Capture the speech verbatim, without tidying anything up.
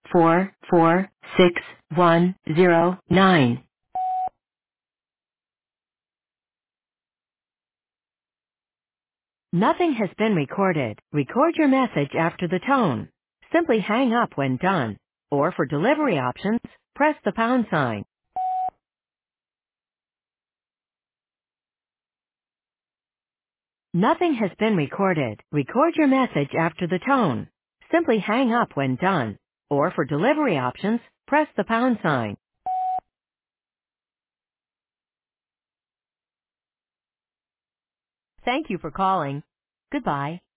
four four six one zero nine. Nothing has been recorded. Record your message after the tone. Simply hang up when done. Or for delivery options, press the pound sign. Nothing has been recorded. Record your message after the tone. Simply hang up when done. Or for delivery options, press the pound sign. Thank you for calling. Goodbye.